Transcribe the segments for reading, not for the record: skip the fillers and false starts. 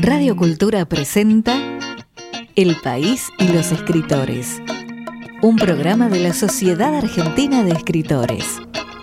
Radio Cultura presenta El País y los Escritores, un programa de la Sociedad Argentina de Escritores.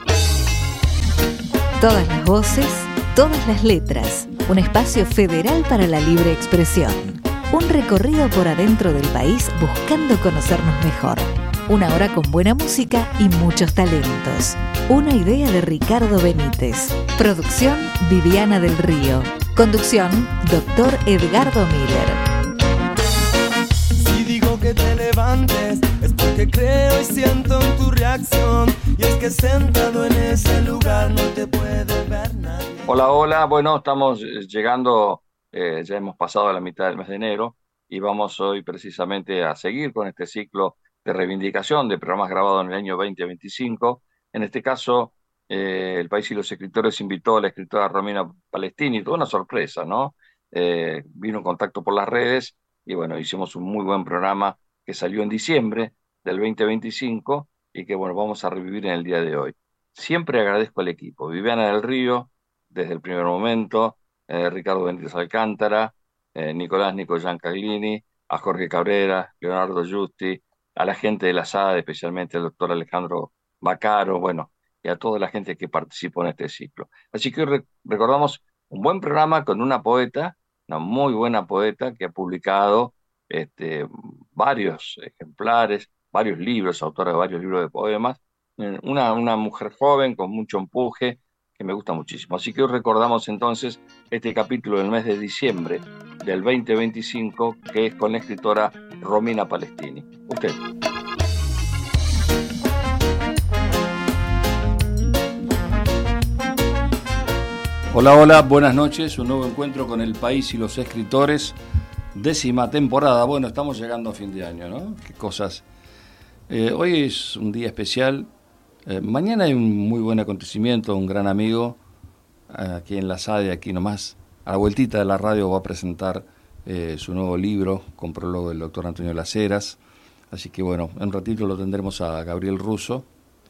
Todas las voces, todas las letras, un espacio federal para la libre expresión. Un recorrido por adentro del país buscando conocernos mejor. Una hora con buena música y muchos talentos. Una idea de Ricardo Benítez. Producción Viviana del Río. Conducción Dr. Edgardo Miller. Si digo que te levantes es porque creo y siento en tu reacción. Y es que sentado en ese lugar no te puede ver nadie. Hola, bueno, estamos llegando, ya hemos pasado la mitad del mes de enero y vamos hoy precisamente a seguir con este ciclo de reivindicación de programas grabados en el año 2025. En este caso, El País y los Escritores invitó a la escritora Romina Palestini, toda una sorpresa, ¿no? Vino en contacto por las redes y bueno, hicimos un muy buen programa que salió en diciembre del 2025 y que bueno, vamos a revivir en el día de hoy. Siempre agradezco al equipo, Viviana del Río, desde el primer momento, Ricardo Benítez Alcántara, Nicolás Nicoyan Caglini, a Jorge Cabrera, Leonardo Giusti, a la gente de la SAD, especialmente al doctor Alejandro Baccaro, bueno, y a toda la gente que participó en este ciclo. Así que hoy recordamos un buen programa con una poeta, una muy buena poeta que ha publicado varios ejemplares, varios libros, autora de varios libros de poemas, una mujer joven con mucho empuje, que me gusta muchísimo. Así que hoy recordamos entonces este capítulo del mes de diciembre del 2025, que es con la escritora Romina Palestini. Usted. Hola, buenas noches, un nuevo encuentro con El País y los Escritores, 10ª temporada. Bueno, estamos llegando a fin de año, ¿no? Qué cosas. Hoy es un día especial. Mañana hay un muy buen acontecimiento, un gran amigo aquí en la SADE, aquí nomás, a la vueltita de la radio va a presentar su nuevo libro con prólogo del doctor Antonio Las Heras, así que bueno, en un ratito lo tendremos a Gabriel Russo.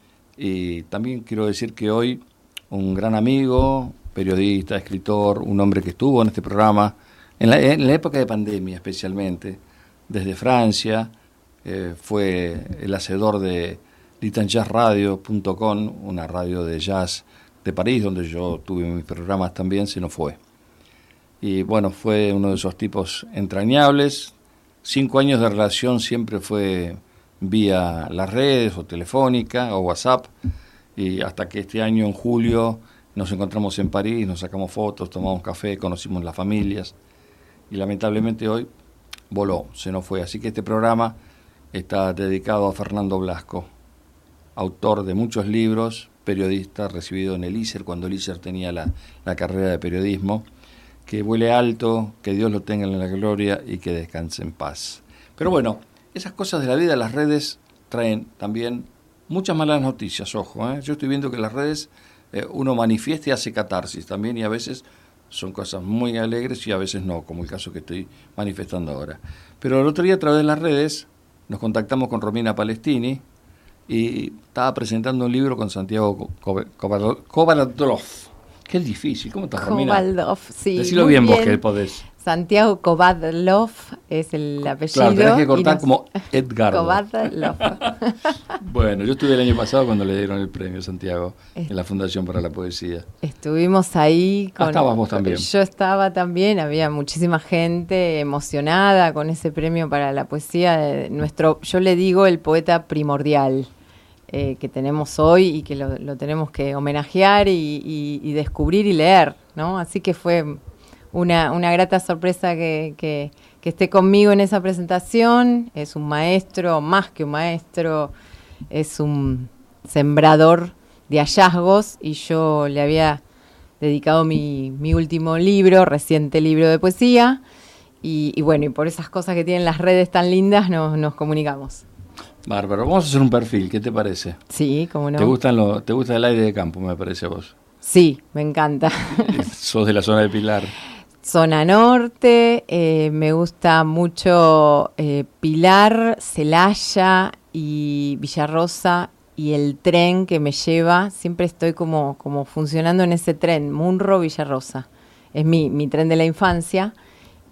Y también quiero decir que hoy un gran amigo, periodista, escritor, un hombre que estuvo en este programa en la época de pandemia especialmente, desde Francia, fue el hacedor de litanjazzradio.com, una radio de jazz de París, donde yo tuve mis programas también, se nos fue. Y bueno, fue uno de esos tipos entrañables. 5 años de relación siempre fue vía las redes, o telefónica, o WhatsApp, y hasta que este año, en julio, nos encontramos en París, nos sacamos fotos, tomamos café, conocimos las familias, y lamentablemente hoy voló, se nos fue. Así que este programa está dedicado a Fernando Blasco, autor de muchos libros, periodista recibido en el ISER, cuando el ISER tenía la carrera de periodismo. Que vuele alto, que Dios lo tenga en la gloria y que descanse en paz. Pero bueno, esas cosas de la vida, las redes traen también muchas malas noticias, ojo. Yo estoy viendo que las redes uno manifiesta y hace catarsis también, y a veces son cosas muy alegres y a veces no, como el caso que estoy manifestando ahora. Pero el otro día, a través de las redes, nos contactamos con Romina Palestini, y estaba presentando un libro con Santiago Kovaldov. Qué difícil, ¿cómo estás, Romina? Kovaldov, sí. Decilo bien vos, que podés. Santiago Kovaldov es el apellido. Claro, tenés que cortar como Edgardo. Kovaldov. Bueno, yo estuve el año pasado cuando le dieron el premio Santiago en la Fundación para la Poesía. Estuvimos ahí. Estabas vos también. Yo estaba también, había muchísima gente emocionada con ese premio para la poesía de nuestro, yo le digo, el poeta primordial. Que tenemos hoy y que lo tenemos que homenajear y descubrir y leer, ¿no? Así que fue una grata sorpresa que esté conmigo en esa presentación. Es un maestro, más que un maestro, es un sembrador de hallazgos, y yo le había dedicado mi último libro, reciente libro de poesía, y bueno, y por esas cosas que tienen las redes tan lindas nos comunicamos. Bárbaro, vamos a hacer un perfil, ¿qué te parece? Sí, cómo no. ¿Te gusta el aire de campo, me parece a vos? Sí, me encanta. ¿Sos de la zona de Pilar? Zona norte, me gusta mucho Pilar, Celaya y Villarrosa, y el tren que me lleva, siempre estoy como funcionando en ese tren, Munro Villarrosa. Es mi tren de la infancia.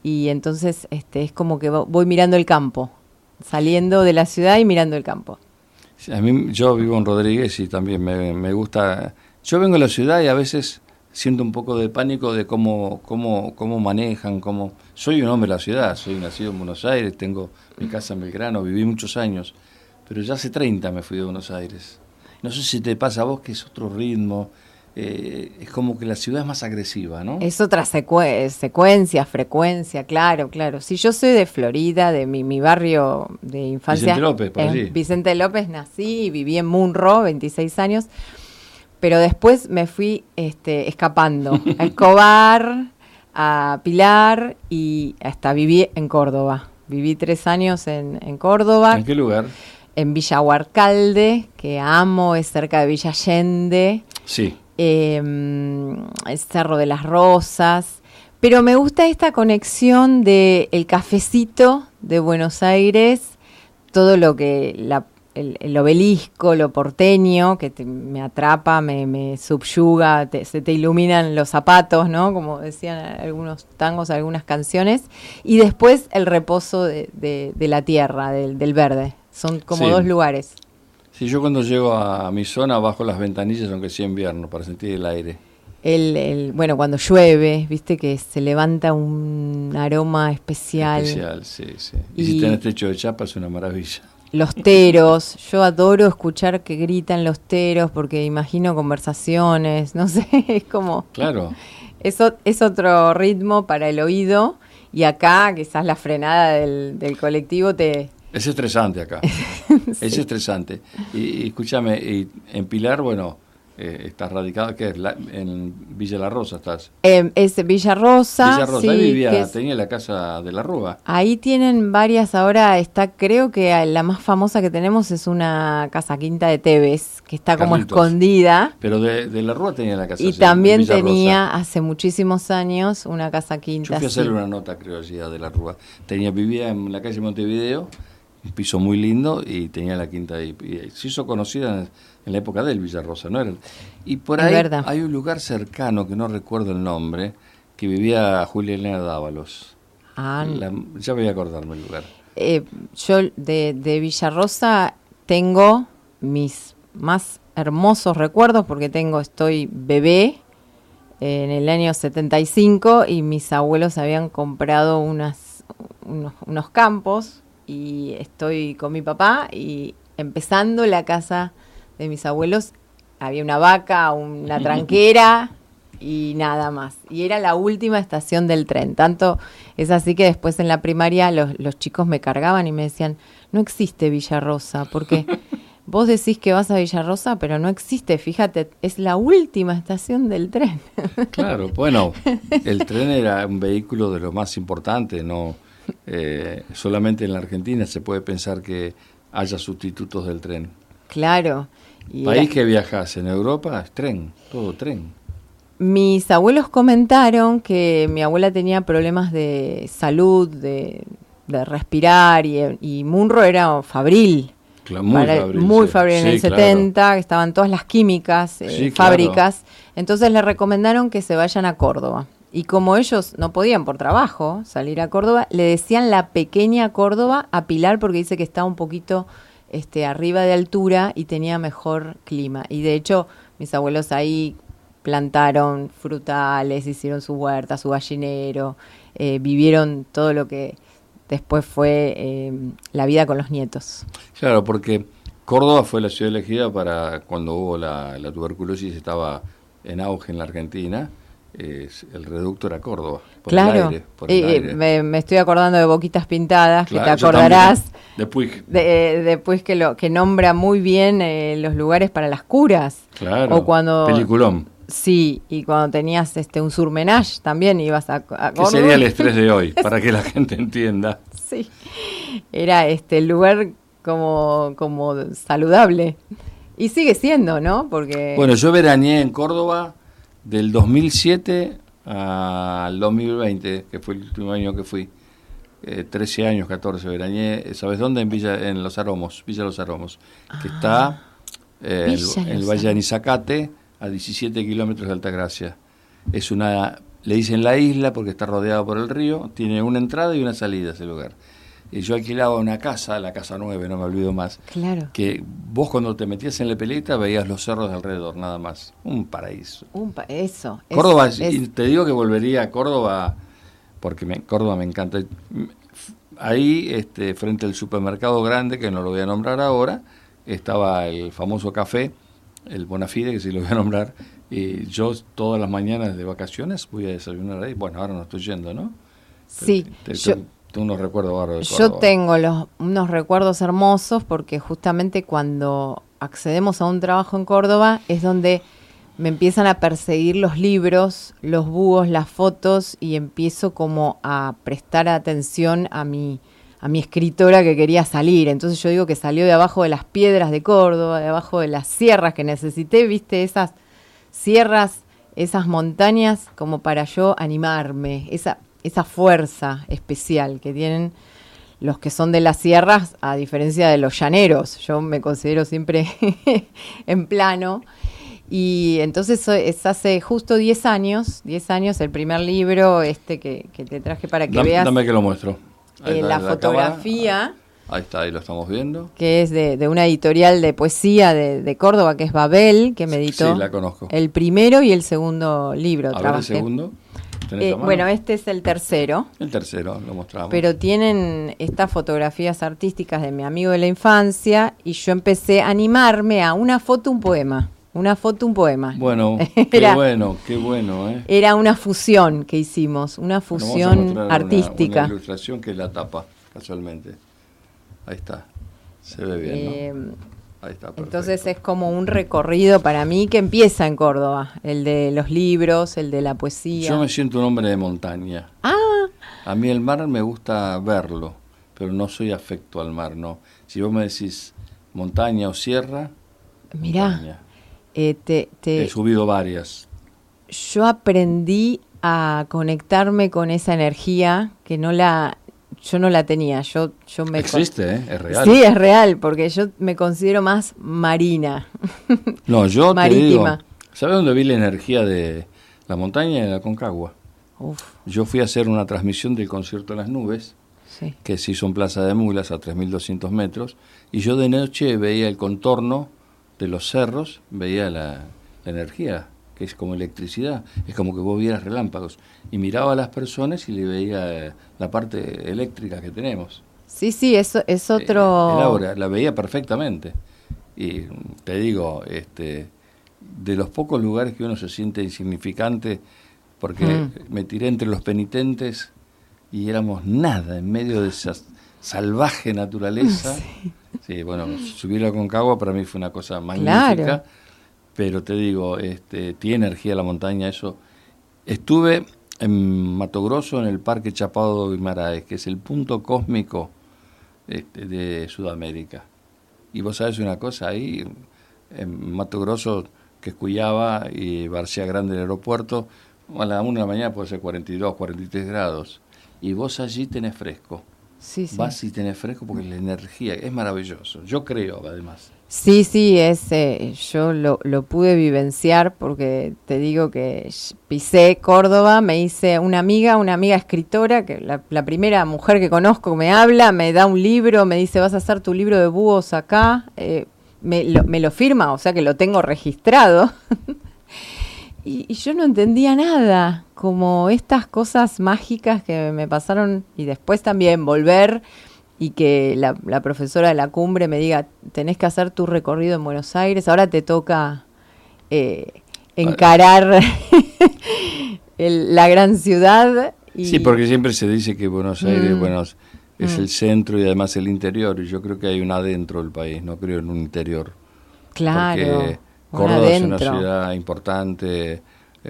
y entonces es como que voy mirando el campo, saliendo de la ciudad y mirando el campo. Sí, yo vivo en Rodríguez y también me gusta. Yo vengo a la ciudad y a veces siento un poco de pánico de cómo manejan, soy un hombre de la ciudad, soy nacido en Buenos Aires, tengo mi casa en Belgrano, viví muchos años, pero ya hace 30 me fui de Buenos Aires. No sé si te pasa a vos que es otro ritmo, es como que la ciudad es más agresiva, ¿no? Es otra secuencia, frecuencia, claro. Si yo soy de Florida, de mi barrio de infancia. Vicente López, por allí. Vicente López, nací y viví en Munro, 26 años. Pero después me fui escapando a Escobar, a Pilar y hasta viví en Córdoba. Viví 3 años en Córdoba. ¿En qué lugar? En Villa Huarcalde, que amo, es cerca de Villa Allende. Sí. El Cerro de las Rosas. Pero me gusta esta conexión de el cafecito de Buenos Aires, todo lo que el obelisco, lo porteño, que me atrapa, me subyuga, se te iluminan los zapatos, ¿no? Como decían algunos tangos, algunas canciones. Y después el reposo de la tierra, del verde. Son como dos lugares. Sí, yo cuando llego a mi zona bajo las ventanillas, aunque sea invierno, para sentir el aire. Bueno, cuando llueve, viste que se levanta un aroma especial. Sí. Y si tenés techo de chapa es una maravilla. Los teros, yo adoro escuchar que gritan los teros porque imagino conversaciones, no sé, es como... Claro. Eso es otro ritmo para el oído y acá quizás la frenada del colectivo te... Es estresante acá, sí. Es estresante. Y escúchame, y en Pilar, bueno... ¿estás radicado? ¿Qué es? ¿En Villa La Rosa estás? Es Villa Rosa. Villa Rosa, sí, ahí vivía, tenía la casa de la Rúa. Ahí tienen varias, ahora está, creo que la más famosa que tenemos es una casa quinta de Tevez, que está como escondida. Pero de la Rúa tenía la casa. Y también tenía, hace muchísimos años, una casa quinta. Yo fui a hacerle una nota, creo, allí de la Rúa. Vivía en la calle Montevideo, un piso muy lindo, y tenía la quinta ahí. Y se hizo conocida en la época del Villarrosa, ¿no? Y por ahí hay un lugar cercano, que no recuerdo el nombre, que vivía Julia Elena Dávalos. Ya voy a acordarme el lugar. Yo de Villarrosa tengo mis más hermosos recuerdos, porque estoy bebé en el año 75 y mis abuelos habían comprado unos campos y estoy con mi papá y empezando la casa de mis abuelos, había una vaca, una tranquera y nada más. Y era la última estación del tren. Tanto es así que después en la primaria los chicos me cargaban y me decían, no existe Villarrosa, porque vos decís que vas a Villarrosa, pero no existe, fíjate, es la última estación del tren. Claro, bueno, el tren era un vehículo de lo más importante, no solamente en la Argentina se puede pensar que haya sustitutos del tren. Claro. País que viajas en Europa es tren, todo tren. Mis abuelos comentaron que mi abuela tenía problemas de salud, de respirar, y Munro era fabril. Claro, muy fabril en el 70, que estaban todas las químicas, fábricas. Claro. Entonces le recomendaron que se vayan a Córdoba. Y como ellos no podían por trabajo salir a Córdoba, le decían la pequeña Córdoba a Pilar, porque dice que estaba un poquito arriba de altura y tenía mejor clima. Y de hecho, mis abuelos ahí plantaron frutales, hicieron su huerta, su gallinero, vivieron todo lo que después fue la vida con los nietos. Claro, porque Córdoba fue la ciudad elegida para cuando hubo la tuberculosis, estaba en auge en la Argentina. El reducto era Córdoba, por claro. el aire. Me estoy acordando de Boquitas Pintadas, claro, que te acordarás de Puig. De Puig, que nombra muy bien los lugares para las curas. Claro, o cuando, peliculón. Sí, y cuando tenías un surmenage también ibas a Córdoba. ¿Qué sería el estrés de hoy? Para que la gente entienda. Sí, era el lugar como saludable. Y sigue siendo, ¿no? Porque bueno, yo veraneé en Córdoba del 2007 al 2020, que fue el último año que fui, 13 años, 14, veraneé, ¿sabes dónde? En Los Aromos, Villa Los Aromos, que está en el Valle de Anizacate, a 17 kilómetros de Altagracia. Es una le dicen la isla porque está rodeado por el río, tiene una entrada y una salida ese lugar. Y yo alquilaba una casa, la Casa 9, no me olvido más. Claro. Que vos cuando te metías en la pileta veías los cerros de alrededor, nada más. Un paraíso. Eso. Córdoba, y te digo que volvería a Córdoba porque Córdoba me encanta. Ahí, frente al supermercado grande, que no lo voy a nombrar ahora, estaba el famoso café, el Bonafide, que sí lo voy a nombrar. Y yo todas las mañanas de vacaciones voy a desayunar ahí. Bueno, ahora no estoy yendo, ¿no? Sí. Tengo unos recuerdos bárbaros de Yo Córdoba. tengo unos recuerdos hermosos porque justamente cuando accedemos a un trabajo en Córdoba es donde me empiezan a perseguir los libros, los búhos, las fotos y empiezo como a prestar atención a mi escritora que quería salir. Entonces yo digo que salió de abajo de las piedras de Córdoba, de abajo de las sierras que necesité, viste, esas sierras, esas montañas como para yo animarme, esa fuerza especial que tienen los que son de las sierras, a diferencia de los llaneros. Yo me considero siempre en plano. Y entonces es hace justo 10 años el primer libro que te traje para que veas. Dame que lo muestro. La fotografía. Ahí está, ahí lo estamos viendo. Que es de una editorial de poesía de Córdoba, que es Babel, que me editó. Sí, la conozco. El primero y el segundo libro. A ver, el segundo. Bueno, este es el tercero. El tercero, lo mostramos. Pero tienen estas fotografías artísticas de mi amigo de la infancia y yo empecé a animarme a una foto, un poema. Una foto, un poema. Bueno, qué bueno, ¿eh? Era una fusión que hicimos, una fusión artística. Una ilustración que es la tapa, casualmente. Ahí está, se ve bien, ¿no? Ahí está, perfecto. Entonces es como un recorrido para mí que empieza en Córdoba, el de los libros, el de la poesía. Yo me siento un hombre de montaña. A mí el mar me gusta verlo, pero no soy afecto al mar, ¿no? Si vos me decís montaña o sierra, mirá, montaña. He subido varias. Yo aprendí a conectarme con esa energía que yo no la tenía. Existe, es real. Sí, es real, porque yo me considero más marina. No, yo marítima. Te digo, ¿sabes dónde vi la energía de la montaña? En la Aconcagua. Uf. Yo fui a hacer una transmisión del concierto de las nubes, sí, que se hizo en Plaza de Mulas a 3.200 metros, y yo de noche veía el contorno de los cerros, veía la energía, que es como electricidad, es como que vos vieras relámpagos, y miraba a las personas y le veía la parte eléctrica que tenemos. Sí, eso es otro... El aura, la veía perfectamente. Y te digo, de los pocos lugares que uno se siente insignificante, porque me tiré entre los penitentes y éramos nada en medio de esa salvaje naturaleza. Sí. Sí, bueno, subir a Aconcagua para mí fue una cosa magnífica, claro. Pero te digo, tiene energía la montaña, eso. Estuve en Mato Grosso, en el Parque Chapado de Guimaraes, que es el punto cósmico de Sudamérica. Y vos sabés una cosa, ahí en Mato Grosso, que es Cuyaba y Barcia Grande, el aeropuerto, a la 1 de la mañana puede ser 42, 43 grados. Y vos allí tenés fresco. Sí, sí. Vas y tenés fresco porque la energía es maravilloso. Yo creo, además. Sí, yo lo pude vivenciar porque te digo que pisé Córdoba, me hice una amiga escritora, que la primera mujer que conozco me habla, me da un libro, me dice, vas a hacer tu libro de búhos acá, me lo firma, o sea que lo tengo registrado. Y yo no entendía nada, como estas cosas mágicas que me pasaron, y después también volver y que la profesora de la cumbre me diga, tenés que hacer tu recorrido en Buenos Aires, ahora te toca encarar la gran ciudad. Sí, porque siempre se dice que Buenos Aires es el centro y además el interior, y yo creo que hay un adentro del país, no creo en un interior. Claro. Porque Córdoba es una ciudad importante,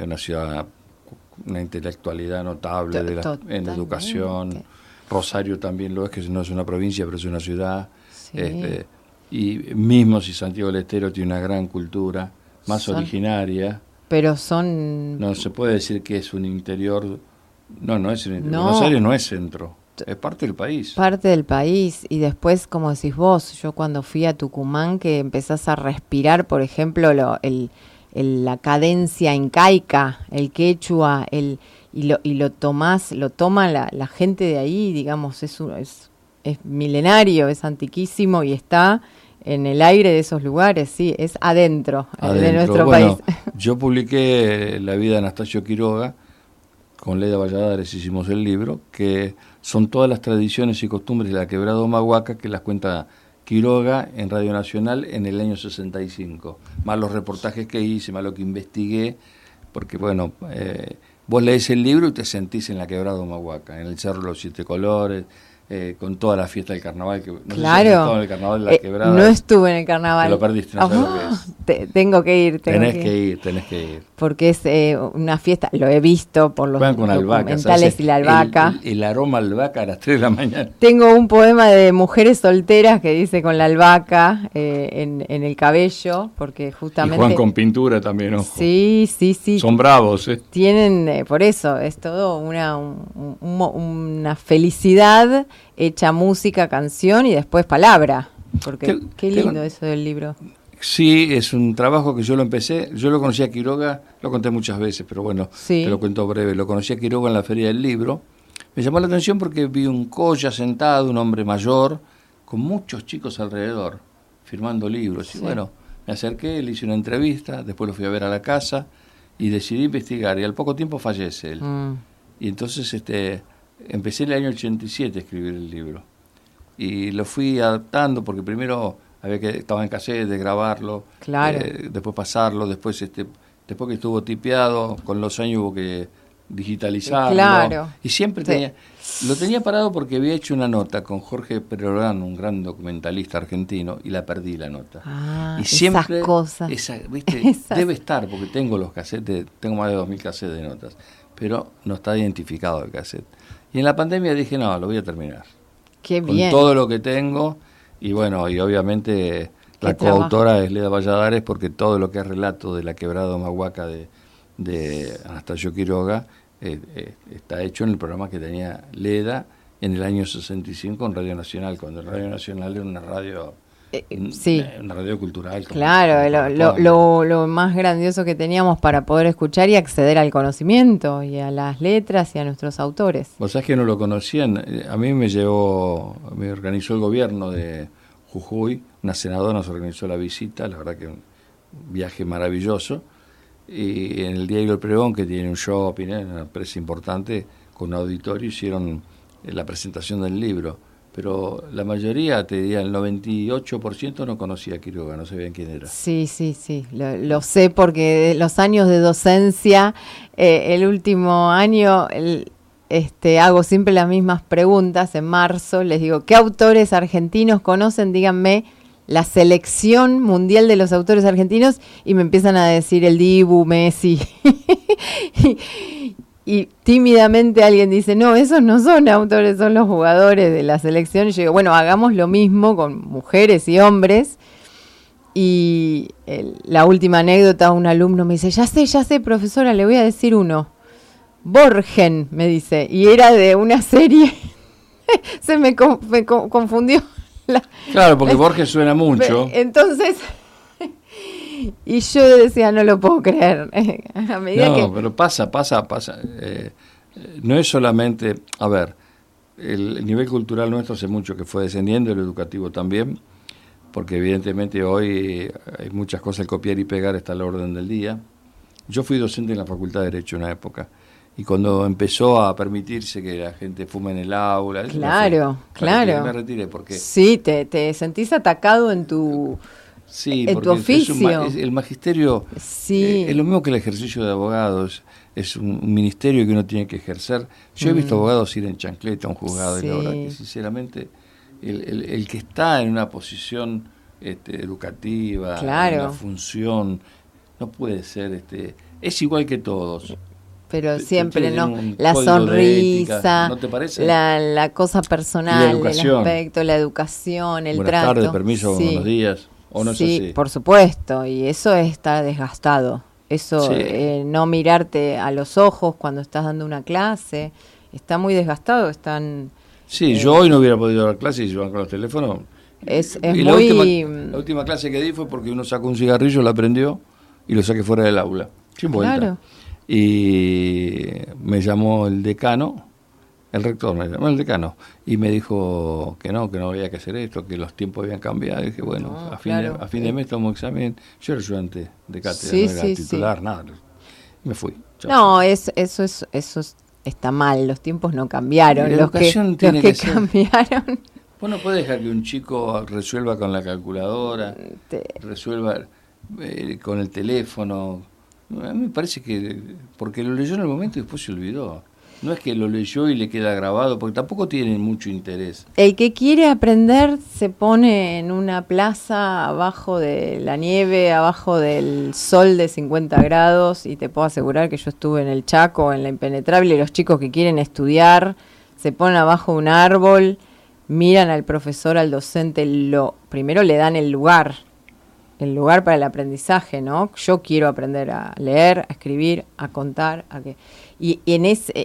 una intelectualidad notable en la educación. Rosario también lo es, que no es una provincia, pero es una ciudad. Sí. Y mismo si Santiago del Estero tiene una gran cultura, más originaria. Pero son... No se puede decir que es un interior. No es un interior. No. Buenos Aires no es centro. Es parte del país. Parte del país. Y después, como decís vos, yo cuando fui a Tucumán, que empezás a respirar, por ejemplo, la cadencia incaica, el quechua, lo toma la gente de ahí, digamos, es milenario, es antiquísimo y está en el aire de esos lugares, sí, es adentro. De nuestro país. Yo publiqué La vida de Anastasio Quiroga, con Leda Valladares hicimos el libro, que son todas las tradiciones y costumbres de la Quebrada Humahuaca que las cuenta Quiroga en Radio Nacional en el año 65, más los reportajes que hice, más lo que investigué, porque bueno, vos lees el libro y te sentís en la Quebrada Humahuaca, en el Cerro de los Siete Colores, con toda la fiesta del carnaval, que no claro. sé si has estado en el carnaval de la Quebrada. No estuve en el carnaval. Te lo perdiste, no sabes lo que es. Tengo que ir. Tenés que ir. Porque es una fiesta, lo he visto por los documentales y la albahaca. El aroma albahaca a las 3 de la mañana. Tengo un poema de mujeres solteras que dice con la albahaca en el cabello, porque justamente... Y Juan con pintura también, ojo. Sí. Son bravos, ¿eh? Tienen, por eso, es todo una felicidad hecha música, canción y después palabra. Porque qué lindo eso del libro. Sí, es un trabajo que yo lo empecé, yo lo conocí a Quiroga, lo conté muchas veces, pero bueno, sí. Te lo cuento breve. Lo conocí a Quiroga en la Feria del Libro. Me llamó la atención porque vi un colla sentado, un hombre mayor, con muchos chicos alrededor, firmando libros. Sí. Y bueno, me acerqué, le hice una entrevista, después lo fui a ver a la casa y decidí investigar. Y al poco tiempo fallece él. Y entonces empecé en el año 87 a escribir el libro. Y lo fui adaptando porque primero estaba en cassette, de grabarlo, claro. Después pasarlo, después que estuvo tipeado, con los años hubo que digitalizarlo. Claro. Y siempre lo tenía parado porque había hecho una nota con Jorge Perolán, un gran documentalista argentino, y la perdí la nota. Y siempre esas cosas. ¿viste? Debe estar, porque tengo los cassettes, tengo más de 2000 cassettes de notas, pero no está identificado el cassette. Y en la pandemia dije, no, lo voy a terminar. Qué con bien. todo lo que tengo, y bueno, y obviamente la coautora es Leda Valladares, porque todo lo que es relato de la Quebrada Humahuaca de Anastasio Quiroga está hecho en el programa que tenía Leda en el año 65 en Radio Nacional, cuando Radio Nacional era una radio... sí. Una radio cultural. Claro, lo más grandioso que teníamos para poder escuchar y acceder al conocimiento y a las letras y a nuestros autores. Vos sabés que no lo conocían. A mí me organizó el gobierno de Jujuy, una senadora nos organizó la visita, la verdad que un viaje maravilloso. Y en el Diario El Pregón, que tiene un shopping, una empresa importante, con un auditorio, hicieron la presentación del libro. Pero la mayoría, te diría, el 98% no conocía a Quiroga, no sabían quién era. Sí, lo sé porque los años de docencia, el último año, hago siempre las mismas preguntas. En marzo les digo, ¿qué autores argentinos conocen? Díganme la selección mundial de los autores argentinos, y me empiezan a decir el Dibu, Messi. Y tímidamente alguien dice, no, esos no son autores, son los jugadores de la selección. Y yo digo, bueno, hagamos lo mismo con mujeres y hombres. Y la última anécdota, un alumno me dice, ya sé, profesora, le voy a decir uno. Borgen, me dice, y era de una serie. Se me confundió. Claro, porque Borges suena mucho. Entonces... Y yo decía, no lo puedo creer. A medida pero pasa. No es solamente... A ver, el nivel cultural nuestro hace mucho que fue descendiendo, el educativo también, porque evidentemente hoy hay muchas cosas, el copiar y pegar está a la orden del día. Yo fui docente en la Facultad de Derecho en una época, y cuando empezó a permitirse que la gente fume en el aula... Claro. Me retiré porque... Sí, te sentís atacado en tu... Sí, en porque tu oficio. El magisterio es lo mismo que el ejercicio de abogados, es un ministerio que uno tiene que ejercer. Yo he visto abogados ir en chancleta a un juzgado, y la verdad que sinceramente el que está en una posición educativa, claro, en una función, no puede ser, es igual que todos. Pero siempre, ¿no? La sonrisa, ¿no te parece? La cosa personal, el aspecto, la educación, el Buenas trato. Buenas tardes, permiso, buenos días. ¿O no sí, es así? Por supuesto, y eso está desgastado. Eso, no mirarte a los ojos cuando estás dando una clase, está muy desgastado. Sí, yo hoy no hubiera podido dar clase y se van con los teléfonos. Es y muy... la última clase que di fue porque uno sacó un cigarrillo, la prendió y lo saqué fuera del aula, sin vuelta. Claro. Y me llamó el decano, el rector me llamó el decano, y me dijo que no había que hacer esto, que los tiempos habían cambiado. Y dije, bueno, a fin de mes tomo examen. Yo era ayudante de cátedra, no era titular, nada. Y me fui. No, eso está mal, los tiempos no cambiaron, los que cambiaron. Vos no podés dejar que un chico resuelva con la calculadora, resuelva con el teléfono. A mí me parece que, porque lo leyó en el momento y después se olvidó. No es que lo leyó y le queda grabado, porque tampoco tiene mucho interés. El que quiere aprender se pone en una plaza abajo de la nieve, abajo del sol de 50 grados, y te puedo asegurar que yo estuve en el Chaco, en la Impenetrable, y los chicos que quieren estudiar se ponen abajo de un árbol, miran al profesor, al docente, primero le dan el lugar para el aprendizaje, ¿no? Yo quiero aprender a leer, a escribir, a contar, y en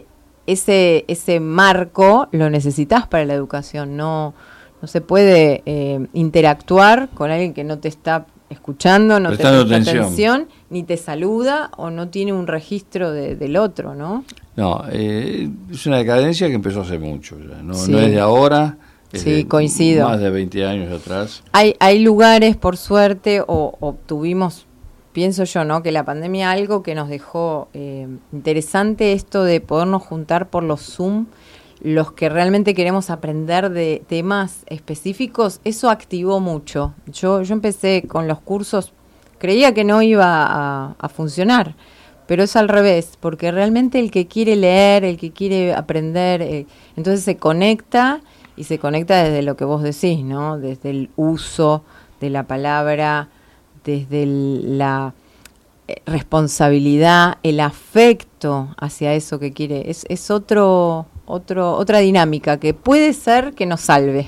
ese marco lo necesitas para la educación. No se puede interactuar con alguien que no te está escuchando, no te presta atención, ni te saluda o no tiene un registro del otro, ¿no? No, es una decadencia que empezó hace mucho ya, no es de ahora. Sí, coincido. Más de 20 años atrás. Hay lugares, por suerte, o tuvimos, pienso yo, ¿no? Que la pandemia, algo que nos dejó interesante, esto de podernos juntar por los Zoom, los que realmente queremos aprender de temas específicos, eso activó mucho. Yo empecé con los cursos, creía que no iba a funcionar, pero es al revés, porque realmente el que quiere leer, el que quiere aprender, entonces se conecta, y se conecta desde lo que vos decís, ¿no? Desde el uso de la palabra, desde la responsabilidad, el afecto hacia eso que quiere. Es otra dinámica que puede ser que nos salve.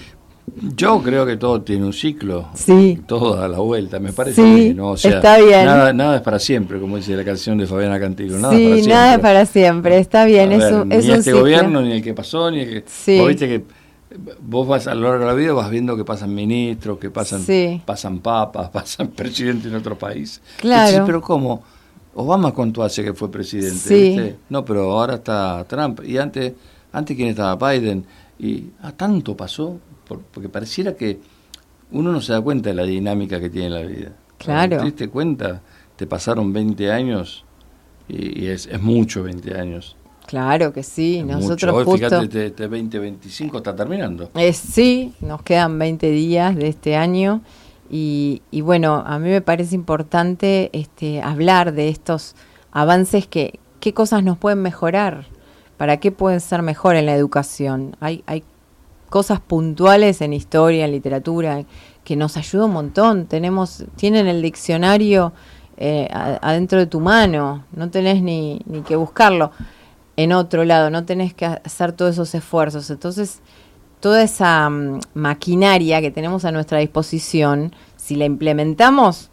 Yo creo que todo tiene un ciclo, todo da la vuelta, me parece bien, ¿no? O sea, está bien. Nada es para siempre, como dice la canción de Fabiana Cantilo, nada es para siempre. Nada es para siempre, está bien, ni un este ciclo. Gobierno, ni el que pasó, ni el que... Vos viste que vos vas a lo largo de la vida, vas viendo que pasan ministros, que pasan papas, pasan presidentes en otro país. Claro. Decís, pero ¿cómo? Obama, ¿cuánto hace que fue presidente? ¿Viste? No, pero ahora está Trump, y antes ¿quién estaba? Biden, y tanto pasó, porque pareciera que uno no se da cuenta de la dinámica que tiene la vida. Claro. ¿Te diste cuenta? Te pasaron 20 años, y es mucho 20 años. Claro que sí, es nosotros mucho. justo... Fíjate, este 2025 está terminando. Sí, nos quedan 20 días de este año, y bueno, a mí me parece importante hablar de estos avances, qué cosas nos pueden mejorar, para qué pueden ser mejor en la educación. Hay cosas puntuales en historia, en literatura, que nos ayuda un montón. Tienen el diccionario adentro de tu mano, no tenés ni que buscarlo en otro lado, no tenés que hacer todos esos esfuerzos. Entonces, toda esa maquinaria que tenemos a nuestra disposición, si la implementamos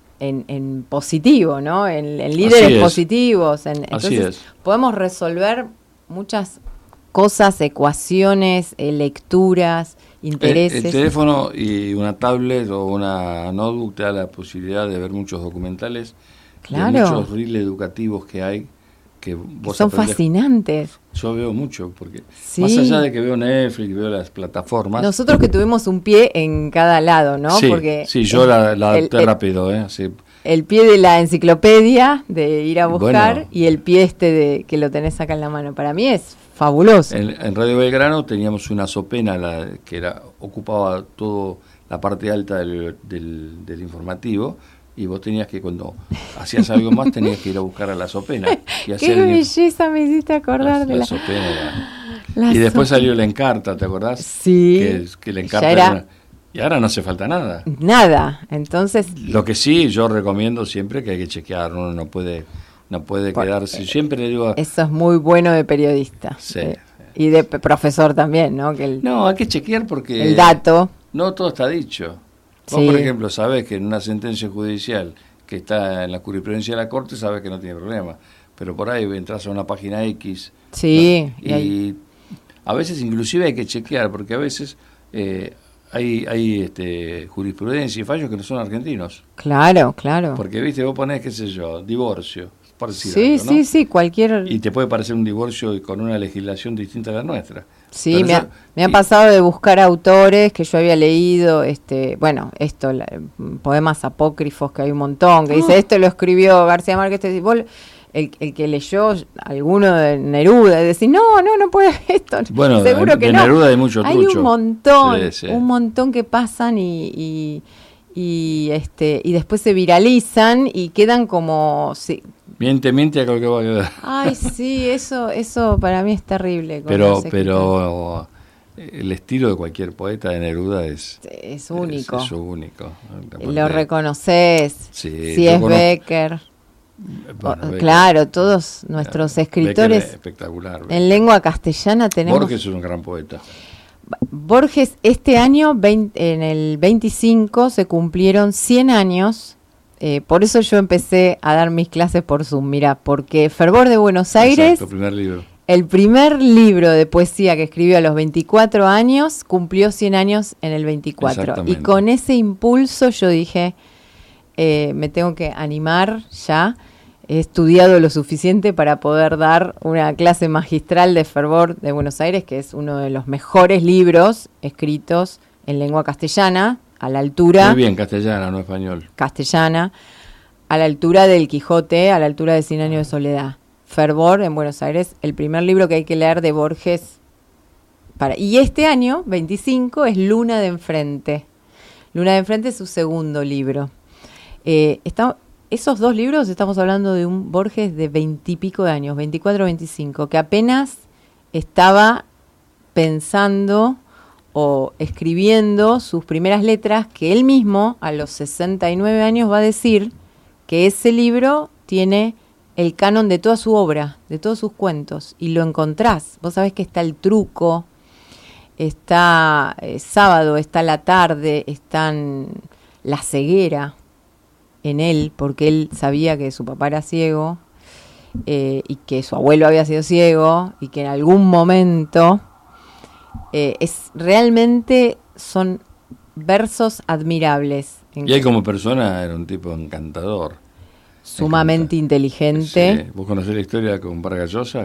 en positivo, ¿no? En líderes positivos, entonces podemos resolver muchas cosas, ecuaciones, lecturas, intereses. El teléfono y una tablet o una notebook te da la posibilidad de ver muchos documentales, claro, de muchos reels educativos que hay, que vos son aprendés. Fascinantes. Yo veo mucho, porque más allá de que veo Netflix, veo las plataformas. Nosotros que tuvimos un pie en cada lado, ¿no? Sí, porque yo la adapté rápido, Sí. El pie de la enciclopedia, de ir a buscar, y el pie de que lo tenés acá en la mano. Para mí es fabuloso. En Radio Belgrano teníamos una sopena que ocupaba toda la parte alta del informativo, y vos tenías que, cuando hacías algo más, tenías que ir a buscar a la sopena. Y ¡Qué belleza me hiciste acordar de la sopena! Y después salió la Encarta, ¿te acordás? Sí. Que la Encarta y ahora no hace falta nada. Nada, entonces... Lo que sí, yo recomiendo siempre que hay que chequear, uno no puede quedarse... Siempre le digo... Eso es muy bueno de periodista. Sí. Y de profesor también, ¿no? No, hay que chequear porque... El dato. No todo está dicho. Vos, por ejemplo, sabés que en una sentencia judicial que está en la jurisprudencia de la Corte, sabés que no tiene problema. Pero por ahí entras a una página X... Sí. Y a veces inclusive hay que chequear, porque a veces... hay jurisprudencia y fallos que no son argentinos. Claro. Porque, viste, vos ponés, qué sé yo, divorcio. decir Sí, algo, ¿no? sí, sí, cualquier... Y te puede parecer un divorcio con una legislación distinta a la nuestra. Sí, me ha pasado de buscar autores que yo había leído, poemas apócrifos, que hay un montón, que dice, esto lo escribió García Márquez, vos, el que leyó alguno de Neruda, y decís, no puede esto. Bueno, seguro que de no. Neruda hay mucho trucho. Hay un montón, Sí. un montón que pasan y después se viralizan y quedan como... Sí. Miente a lo que va a quedar. Ay, sí, eso para mí es terrible. Pero el estilo de cualquier poeta de Neruda es único. Es único. Lo reconoces. Sí, si es Becker. Becker. Claro, todos nuestros escritores. Becker, espectacular. En lengua castellana tenemos. Borges es un gran poeta. Borges, este año, en el 25, se cumplieron 100 años. Por eso yo empecé a dar mis clases por Zoom, mira, porque Fervor de Buenos Aires, Exacto, primer libro. El primer libro de poesía que escribió a los 24 años, cumplió 100 años en el 24. Y con ese impulso yo dije, me tengo que animar ya, he estudiado lo suficiente para poder dar una clase magistral de Fervor de Buenos Aires, que es uno de los mejores libros escritos en lengua castellana, a la altura... Muy bien, castellana, no español. Castellana, a la altura del Quijote, a la altura de 100 años de soledad. Fervor en Buenos Aires, el primer libro que hay que leer de Borges. Y este año, 25, es Luna de Enfrente. Luna de Enfrente es su segundo libro. Esos dos libros, estamos hablando de un Borges de 20 y pico de años, 24, 25, que apenas estaba pensando o escribiendo sus primeras letras, que él mismo a los 69 años va a decir que ese libro tiene el canon de toda su obra, de todos sus cuentos, y lo encontrás. Vos sabés que está El Truco, está Sábado, está La Tarde, están La Ceguera en él, porque él sabía que su papá era ciego y que su abuelo había sido ciego y que en algún momento... realmente son versos admirables. Y él como persona era un tipo encantador. Sumamente inteligente. Sí. ¿Vos conocés la historia con Vargas Llosa?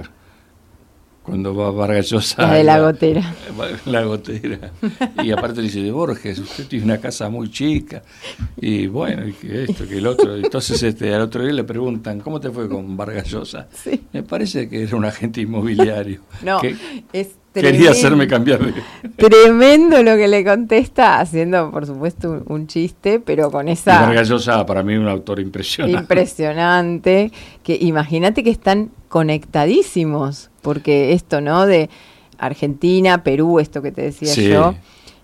Cuando va Vargas Llosa... La de la gotera. La gotera. Y aparte le dice, de Borges, usted tiene una casa muy chica. Y bueno, y que esto, que el otro. Entonces al otro día le preguntan, ¿cómo te fue con Vargas Llosa? Sí. Me parece que era un agente inmobiliario. No, es tremendo. Quería hacerme cambiar de... Tremendo lo que le contesta, haciendo por supuesto un chiste, pero con esa... Y Vargas Llosa para mí un autor impresionante. Impresionante, que imagínate que están conectadísimos, porque esto, ¿no? De Argentina, Perú, esto que te decía yo,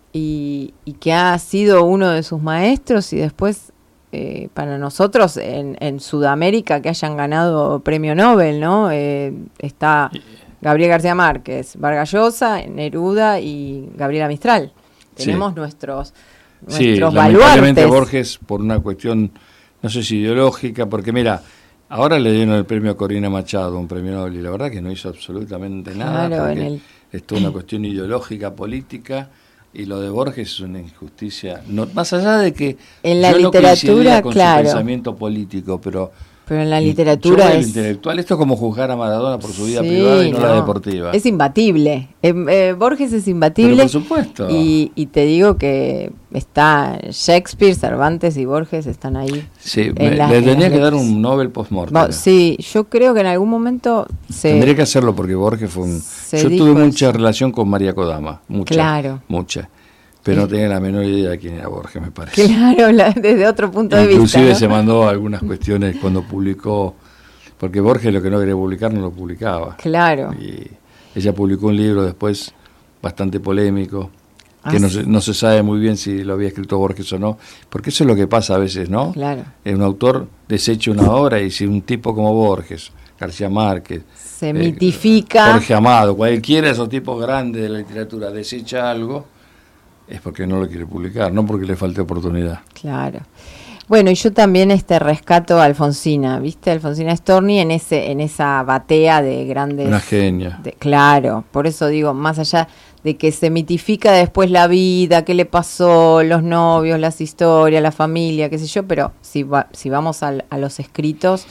y que ha sido uno de sus maestros, y después para nosotros en Sudamérica que hayan ganado premio Nobel, ¿no? Está Gabriel García Márquez, Vargas Llosa, Neruda y Gabriela Mistral. Tenemos nuestros baluartes. Lamentablemente Borges, por una cuestión, no sé si ideológica, porque mira, ahora le dieron el premio a Corina Machado, un premio Nobel, y la verdad que no hizo absolutamente nada, porque es toda una cuestión ideológica, política, y lo de Borges es una injusticia, no, más allá de que en la yo literatura, no con su pensamiento político, pero en la literatura es intelectual. Esto es como juzgar a Maradona por su vida privada y no la deportiva. Es imbatible. Borges es imbatible. Pero por supuesto. Y te digo que está Shakespeare, Cervantes y Borges están ahí. Sí, le tenía que dar un Nobel post-mortem. Sí, yo creo que en algún momento tendría que hacerlo porque Borges fue yo tuve mucha relación con María Kodama, mucha. Pero no tenía la menor idea de quién era Borges, me parece. Claro, desde otro punto de vista. Inclusive se mandó algunas cuestiones cuando publicó, porque Borges lo que no quería publicar no lo publicaba. Claro. Y ella publicó un libro después bastante polémico, que no se sabe muy bien si lo había escrito Borges o no, porque eso es lo que pasa a veces, ¿no? Claro. Un autor desecha una obra y si un tipo como Borges, García Márquez, se mitifica. Jorge Amado, cualquiera de esos tipos grandes de la literatura desecha algo, es porque no lo quiere publicar, no porque le falte oportunidad. Claro. Bueno, y yo también rescato a Alfonsina, ¿viste? Alfonsina Storni en esa batea de grandes... Una genia. Claro, por eso digo, más allá de que se mitifica después la vida, qué le pasó, los novios, las historias, la familia, qué sé yo, pero si vamos a los escritos,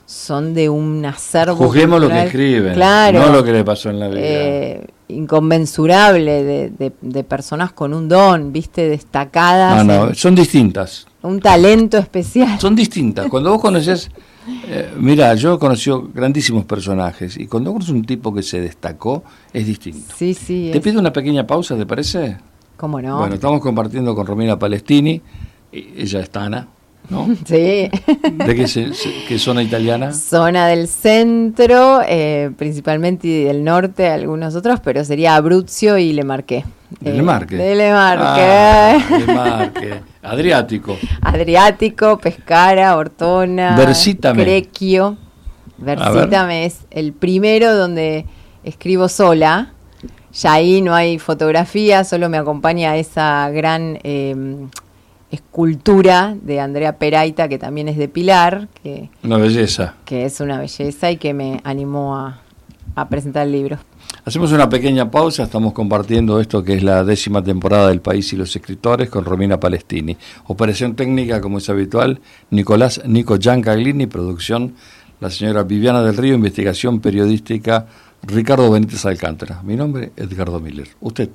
son de un acervo. Juzguemos lo que escriben, claro, no lo que le pasó en la vida. Inconmensurable de personas con un don, ¿viste? Destacadas. No, son distintas. Un talento especial. Son distintas. Cuando vos conoces, mira, yo he conocido grandísimos personajes y cuando conoces un tipo que se destacó, es distinto. Sí, sí. Te pido una pequeña pausa, ¿te parece? ¿Cómo no? Bueno, estamos compartiendo con Romina Palestini, ella es tana, ¿no? Sí. ¿De qué zona italiana? Zona del centro, principalmente y del norte, algunos otros, pero sería Abruzzo y Le Marche. Le Marche. De Le Marche. Le Marche. Adriático, Pescara, Ortona, Versitame. Crecchio. Versitame es el primero donde escribo sola. Ya ahí no hay fotografía, solo me acompaña esa gran escultura de Andrea Peraita, que también es de Pilar, una belleza. Que es una belleza y que me animó a presentar el libro. Hacemos una pequeña pausa, estamos compartiendo esto que es la 10ª temporada del País y los Escritores con Romina Palestini. Operación técnica, como es habitual, Nico Giancaglini, producción, la señora Viviana del Río, investigación periodística, Ricardo Benítez Alcántara. Mi nombre es Edgardo Miller. Usted.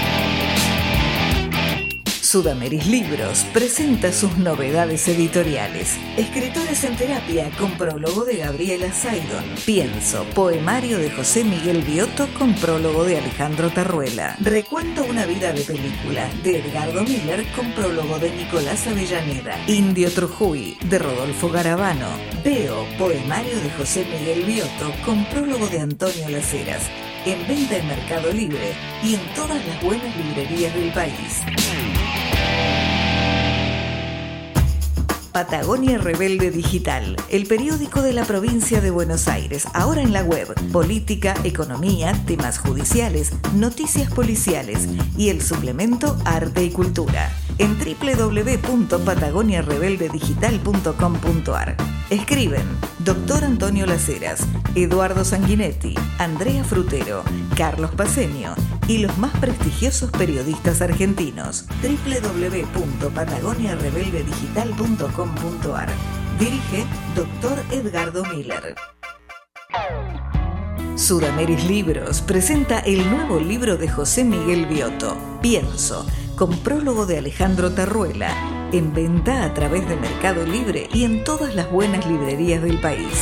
Sudameris Libros presenta sus novedades editoriales. Escritores en terapia con prólogo de Gabriela Saidon. Pienso, poemario de José Miguel Biotto con prólogo de Alejandro Tarruela. Recuento una vida de película de Edgardo Miller con prólogo de Nicolás Avellaneda. Indio Trujuy de Rodolfo Garavano. Veo, poemario de José Miguel Biotto con prólogo de Antonio Las Heras. En venta en Mercado Libre y en todas las buenas librerías del país. Patagonia Rebelde Digital, el periódico de la provincia de Buenos Aires, ahora en la web, política, economía, temas judiciales, noticias policiales y el suplemento Arte y Cultura, en www.patagoniarebeldedigital.com.ar. Escriben Dr. Antonio Las Heras, Eduardo Sanguinetti, Andrea Frutero, Carlos Paceño y los más prestigiosos periodistas argentinos. www.patagoniarebeldedigital.com.ar. Dirige Dr. Edgardo Miller. Sudameris Libros presenta el nuevo libro de José Miguel Biotto, Pienso, con prólogo de Alejandro Tarruela, en venta a través de Mercado Libre y en todas las buenas librerías del país.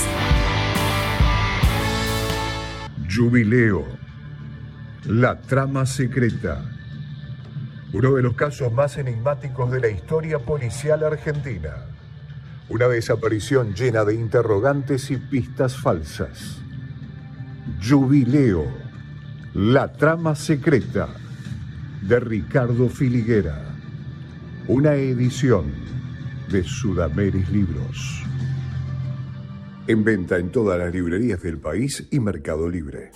Jubileo, la trama secreta. Uno de los casos más enigmáticos de la historia policial argentina. Una desaparición llena de interrogantes y pistas falsas. Jubileo, la trama secreta, de Ricardo Filiguera. Una edición de Sudameris Libros. En venta en todas las librerías del país y Mercado Libre.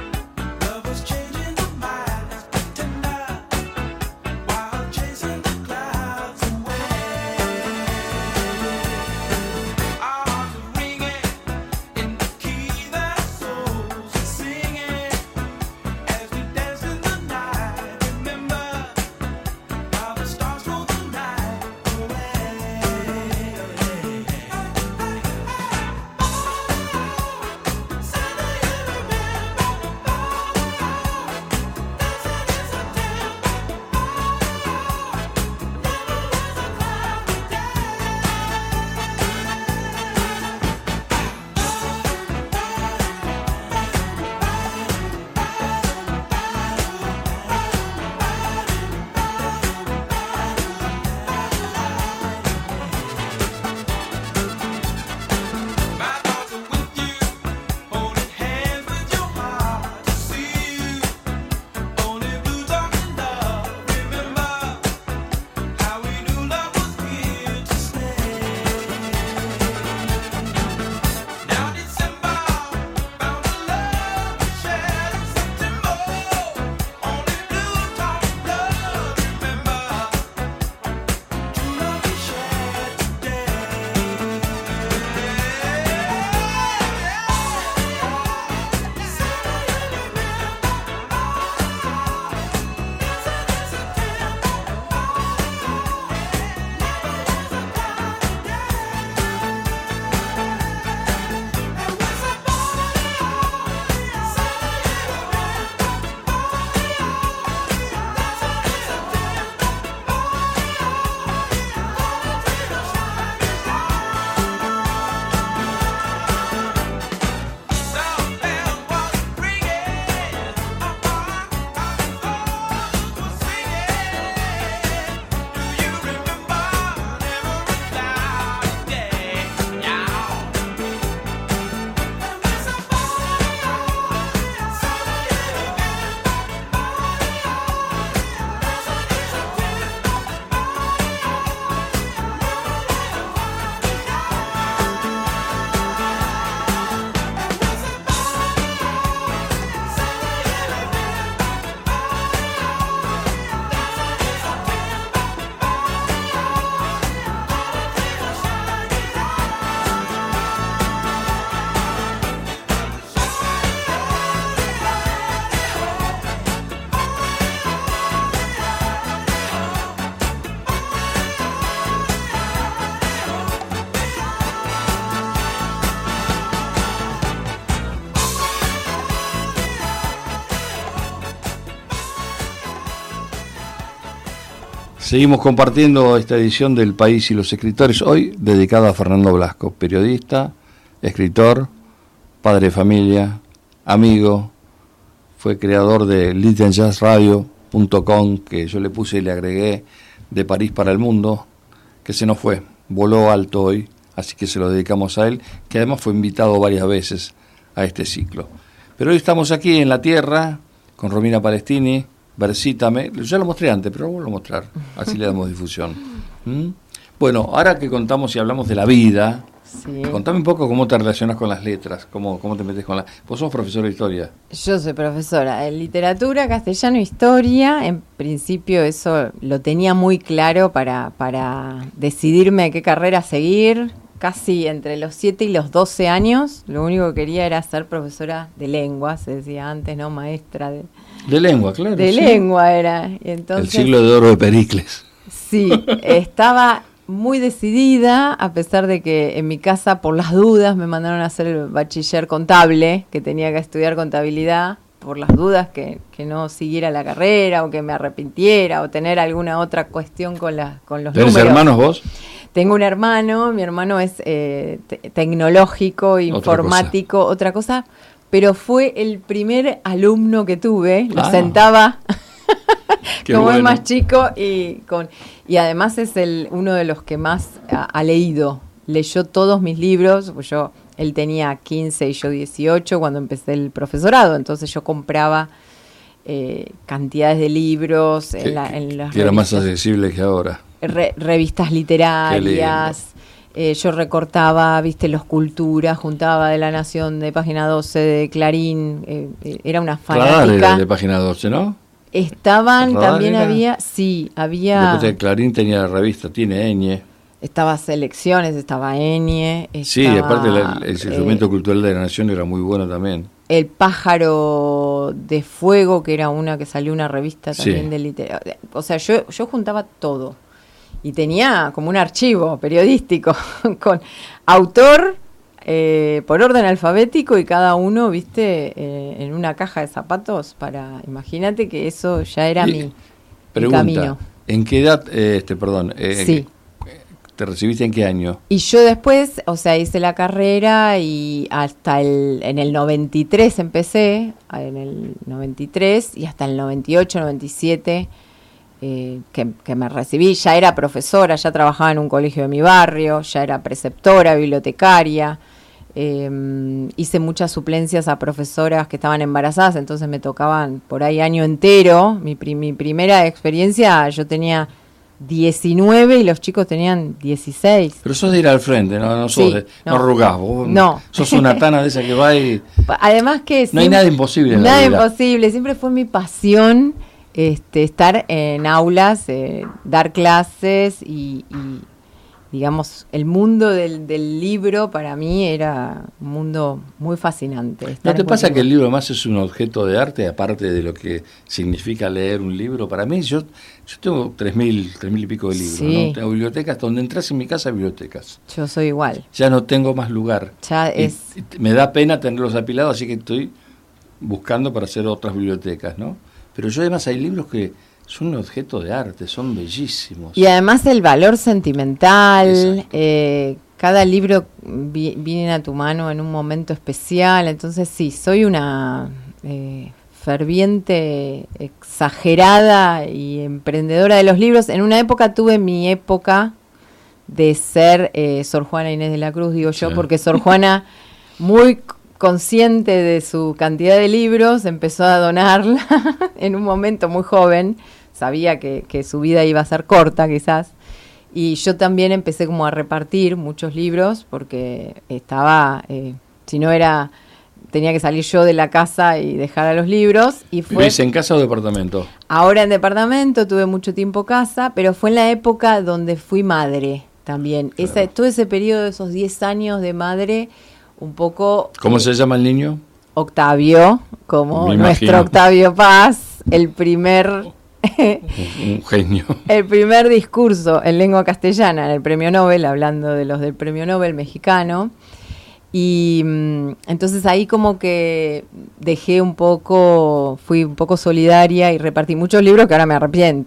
Chasing the clouds. Seguimos compartiendo esta edición del País y los Escritores, hoy dedicada a Fernando Blasco, periodista, escritor, padre de familia, amigo, fue creador de LittleJazzRadio.com, que yo le puse y le agregué de París para el mundo, que se nos fue, voló alto hoy, así que se lo dedicamos a él, que además fue invitado varias veces a este ciclo. Pero hoy estamos aquí en la tierra con Romina Palestini, Versítame, ya lo mostré antes, pero lo vuelvo a mostrar, así le damos difusión. Bueno, ahora que contamos y hablamos de la vida, sí. Contame un poco cómo te relacionas con las letras, cómo te metes con Vos sos profesora de historia. Yo soy profesora de literatura, castellano, historia. En principio eso lo tenía muy claro para decidirme qué carrera seguir. Casi entre los 7 y los 12 años, lo único que quería era ser profesora de lengua, se decía antes, ¿no? Maestra de lengua, claro. De sí. Lengua era. Entonces, el siglo de oro de Pericles. Sí, estaba muy decidida, a pesar de que en mi casa, por las dudas, me mandaron a hacer el bachiller contable, que tenía que estudiar contabilidad, por las dudas que no siguiera la carrera, o que me arrepintiera, o tener alguna otra cuestión con los números. ¿Tenés hermanos vos? Tengo un hermano, mi hermano es tecnológico, informático, otra cosa, pero fue el primer alumno que tuve, lo sentaba como bueno. Es más chico y además es uno de los que más ha leído, leyó todos mis libros, pues él tenía 15 y yo 18 cuando empecé el profesorado, entonces yo compraba cantidades de libros en las revistas. Era más accesible que ahora. Revistas literarias, yo recortaba, los Culturas, juntaba de La Nación, de Página 12, de Clarín, era una fanática. Claro, era de Página 12, ¿no? Estaban, también era. había... Después de Clarín tenía la revista, tiene Eñe. Estaba Selecciones, estaba Eñe. Sí, aparte el instrumento cultural de La Nación era muy bueno también. El Pájaro de Fuego, que era una que salió una revista también de literatura. O sea, yo juntaba todo. Y tenía como un archivo periodístico con autor por orden alfabético y cada uno, en una caja de zapatos imagínate que eso ya era mi camino. ¿En qué edad, sí. ¿Te recibiste en qué año? Y yo después, hice la carrera y hasta en el 93 empecé, en el 93 y hasta el 98, 97 que me recibí. Ya era profesora, ya trabajaba en un colegio de mi barrio, ya era preceptora, bibliotecaria. Hice muchas suplencias a profesoras que estaban embarazadas, entonces me tocaban por ahí año entero. Mi primera experiencia, yo tenía 19 y los chicos tenían 16. Pero sos de ir al frente, no sos no arrugás, vos no. Sos una tana de esa que va y... Además que... No hay nada imposible en la vida. Nada imposible, siempre fue mi pasión estar en aulas, dar clases y digamos, el mundo del libro para mí era un mundo muy fascinante. ¿No te pasa que el libro más es un objeto de arte, aparte de lo que significa leer un libro? Para mí, yo tengo 3.000 y pico de libros, ¿no? Tengo bibliotecas, donde entras en mi casa, bibliotecas. Yo soy igual. Ya no tengo más lugar. Me da pena tenerlos apilados, así que estoy buscando para hacer otras bibliotecas, ¿no? Pero yo además hay libros que son un objeto de arte, son bellísimos. Y además el valor sentimental, cada libro viene a tu mano en un momento especial, entonces sí, soy una ferviente, exagerada y emprendedora de los libros. En una época tuve mi época de ser Sor Juana Inés de la Cruz, digo yo, porque Sor Juana, muy consciente de su cantidad de libros, empezó a donarla en un momento muy joven. Sabía que su vida iba a ser corta quizás, y yo también empecé como a repartir muchos libros porque estaba, si no era, tenía que salir yo de la casa y dejar a los libros. Y ¿Vivís en casa o departamento? Ahora en departamento, tuve mucho tiempo casa, pero fue en la época donde fui madre también. Claro. Todo ese periodo de esos 10 años de madre, un poco... ¿Cómo se llama el niño? Octavio, como nuestro Octavio Paz, el primer... un genio. El primer discurso en lengua castellana en el Premio Nobel, hablando de los del Premio Nobel mexicano. Y entonces ahí como que fui un poco solidaria y repartí muchos libros que ahora me arrepiento.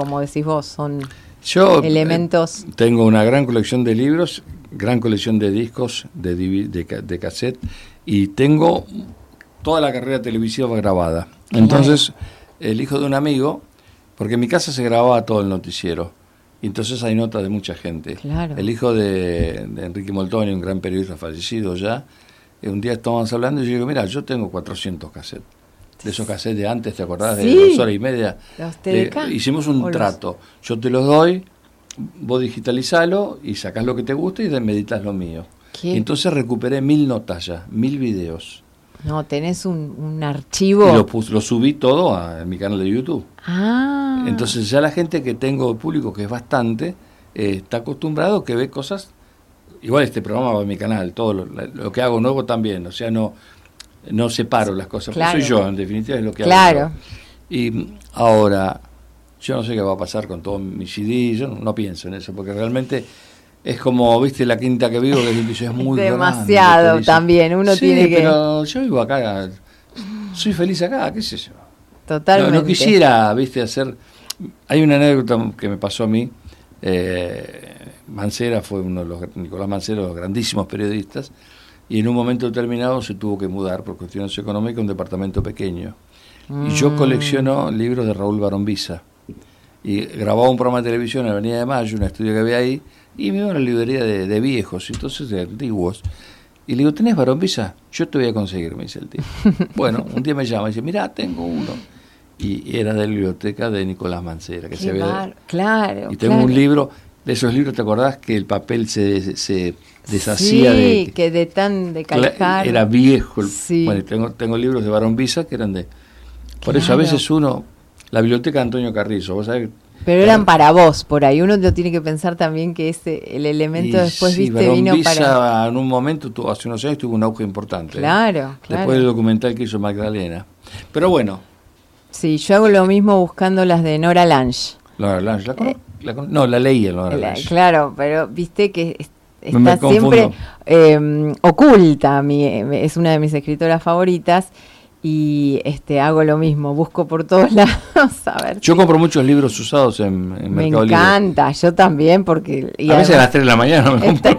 como decís vos, son Yo elementos. Tengo una gran colección de libros, gran colección de discos, de cassette, y tengo toda la carrera televisiva grabada. Entonces, el hijo de un amigo, porque en mi casa se grababa todo el noticiero, y entonces hay notas de mucha gente. Claro. El hijo de Enrique Moltoni, un gran periodista fallecido ya, un día estábamos hablando y yo digo, mira, yo tengo 400 cassettes. De esos cassettes de antes, ¿te acordás? Sí. De 2 horas y media. ¿Los TDK? Hicimos un trato. Yo te los doy, vos digitalizalo y sacás lo que te gusta y meditas lo mío. Y entonces recuperé 1000 notas ya, 1000 videos. No, tenés un archivo. Y lo subí todo a mi canal de YouTube. Ah. Entonces ya la gente que tengo público, que es bastante, está acostumbrado que ve cosas. Igual este programa va a mi canal, todo lo que hago nuevo también, o sea, no separo las cosas, claro. Soy yo, en definitiva es lo que claro. hago yo. Y ahora, yo no sé qué va a pasar con todo mi CD, yo no pienso en eso, porque realmente es como, viste, la quinta que vivo, que dice, es muy demasiado grande, también, uno sí, tiene que... pero yo vivo acá, soy feliz acá, qué sé yo. Totalmente. No quisiera, viste, hacer... Hay una anécdota que me pasó a mí, Mancera fue Nicolás Mancera, los grandísimos periodistas, y en un momento determinado se tuvo que mudar por cuestiones económicas a un departamento pequeño. Y yo colecciono libros de Raúl Barombiza. Y grababa un programa de televisión en la Avenida de Mayo, un estudio que había ahí, y me iba a una librería de viejos, entonces de antiguos. Y le digo, ¿tenés Barombiza? Yo te voy a conseguir, me dice el tipo. Bueno, un día me llama y dice, mirá, tengo uno. Y era de la biblioteca de Nicolás Mancera. Que se claro. Y tengo un libro, de esos libros, ¿te acordás que el papel se deshacía? Sí, que de calcar. Era viejo. Sí. Bueno, tengo libros de Barombiza que eran de... Por eso a veces la biblioteca de Antonio Carrizo, vos sabés. Pero eran para vos, por ahí. Uno lo tiene que pensar también que el elemento después, sí, viste, vino para... en un momento, hace unos años, tuvo un auge importante. Claro. Después del documental que hizo Magdalena. Pero bueno. Sí, yo hago lo mismo buscando las de Nora Lange. Nora Lange, no, la leí Nora Lange. Claro, pero viste que está siempre oculta. Es una de mis escritoras favoritas. Y hago lo mismo, busco por todos lados. A ver, yo compro muchos libros usados en Mercado Libre. Me encanta, yo también, porque... A veces a las 3 de la mañana me compro.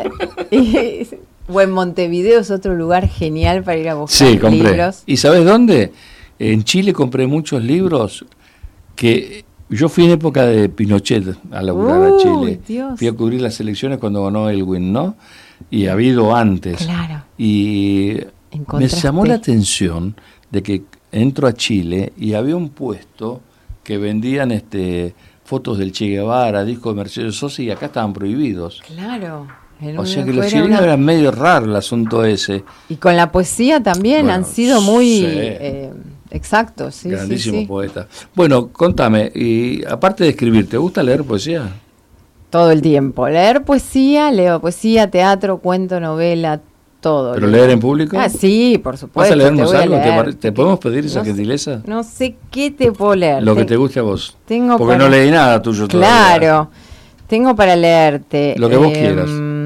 O en Montevideo es otro lugar genial para ir a buscar libros. ¿Y sabes dónde? En Chile compré muchos libros que... Yo fui en época de Pinochet a laburar a Chile. Dios. Fui a cubrir las elecciones cuando ganó Elwin, ¿no? Y ha habido antes. Claro. Y me llamó la atención de que entro a Chile y había un puesto que vendían fotos del Che Guevara, discos de Mercedes Sosa, y acá estaban prohibidos. Claro. O sea que los chilenos eran medio raro el asunto ese. Y con la poesía también han sido muy exactos. Sí, grandísimo poeta. Bueno, contame, y aparte de escribir, ¿te gusta leer poesía? Todo el tiempo. Leo poesía, teatro, cuento, novela, todo. ¿Pero leer en público? Sí, por supuesto. ¿Vas a leernos algo? ¿Te podemos pedir esa gentileza? No sé qué te puedo leer. Lo que te guste a vos. Porque no leí nada tuyo todavía. Claro. Tengo para leerte. Lo que vos quieras.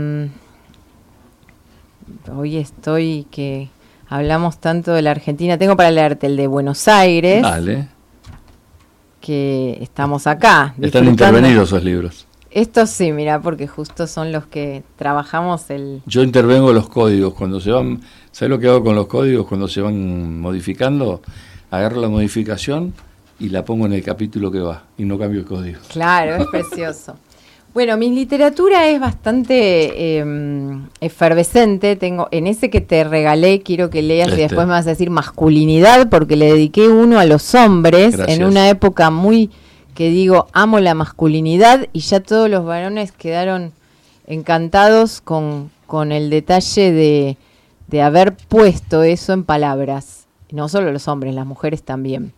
Hoy estoy que hablamos tanto de la Argentina. Tengo para leerte el de Buenos Aires. Dale. Que estamos acá. Están intervenidos esos libros. Estos sí, mira, porque justo son los que trabajamos Yo intervengo los códigos, cuando se van, ¿sabes lo que hago con los códigos cuando se van modificando? Agarro la modificación y la pongo en el capítulo que va, y no cambio el código. Claro, es precioso. Bueno, mi literatura es bastante efervescente. Tengo en ese que te regalé, quiero que leas y después me vas a decir masculinidad, porque le dediqué uno a los hombres. Gracias. En una época muy... que digo, amo la masculinidad, y ya todos los varones quedaron encantados con el detalle de haber puesto eso en palabras. No solo los hombres, las mujeres también.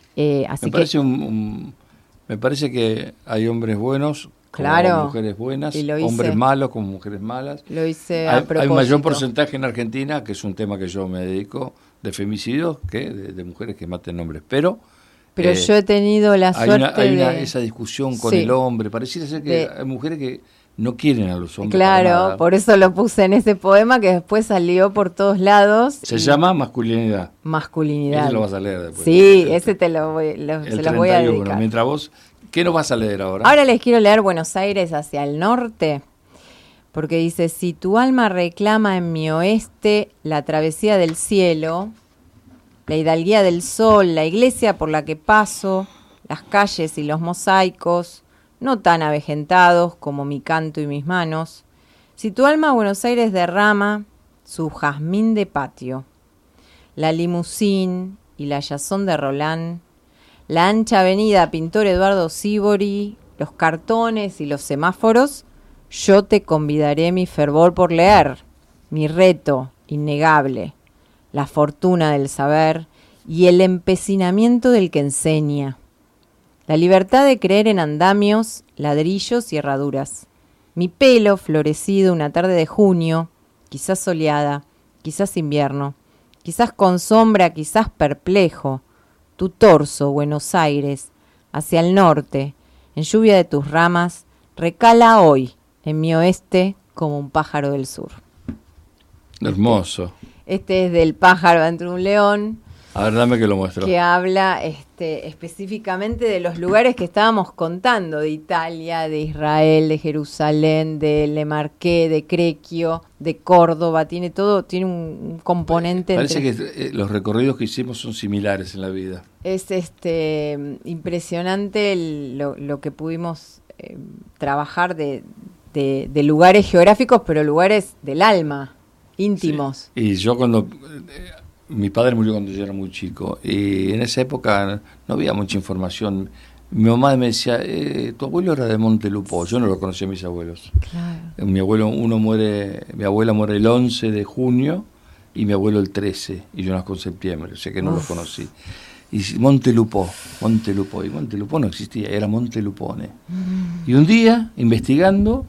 Me parece que hay hombres buenos como mujeres buenas, hombres malos como mujeres malas. Lo hice a propósito. Hay un mayor porcentaje en Argentina, que es un tema que yo me dedico, de femicidios, que de mujeres que maten hombres. Pero yo he tenido la suerte esa discusión con el hombre. Pareciera ser que hay mujeres que no quieren a los hombres. Claro, por eso lo puse en ese poema que después salió por todos lados. Se llama Masculinidad. Masculinidad. Ese lo vas a leer después. Sí, ese se los voy a dedicar. Mientras vos ¿Qué nos vas a leer ahora? Ahora les quiero leer Buenos Aires hacia el norte, porque dice, si tu alma reclama en mi oeste la travesía del cielo, la hidalguía del sol, la iglesia por la que paso, las calles y los mosaicos, no tan avejentados como mi canto y mis manos, si tu alma a Buenos Aires derrama su jazmín de patio, la limusín y la yazón de Roland, la ancha avenida Pintor Eduardo Sívori, los cartones y los semáforos, yo te convidaré mi fervor por leer, mi reto innegable, la fortuna del saber y el empecinamiento del que enseña, la libertad de creer en andamios, ladrillos y herraduras, mi pelo florecido una tarde de junio, quizás soleada, quizás invierno, quizás con sombra, quizás perplejo, tu torso, Buenos Aires, hacia el norte, en lluvia de tus ramas, recala hoy en mi oeste como un pájaro del sur. Hermoso. Este es del pájaro entre un león. A ver, dame que lo muestro. Que habla específicamente de los lugares que estábamos contando, de Italia, de Israel, de Jerusalén, de Le Marqués, de Crequio, de Córdoba, tiene un componente. Parece que los recorridos que hicimos son similares en la vida. Es impresionante lo que pudimos trabajar de lugares geográficos, pero lugares del alma, íntimos. Sí. Y yo mi padre murió cuando yo era muy chico y en esa época no había mucha información. Mi mamá me decía, tu abuelo era de Montelupó. Yo no lo conocía a mis abuelos. Claro. Mi abuela muere el 11 de junio y mi abuelo el 13 y yo nazco en septiembre, o sea que no los conocí. Y Montelupó, y Montelupó no existía, era Montelupone. Y un día, investigando,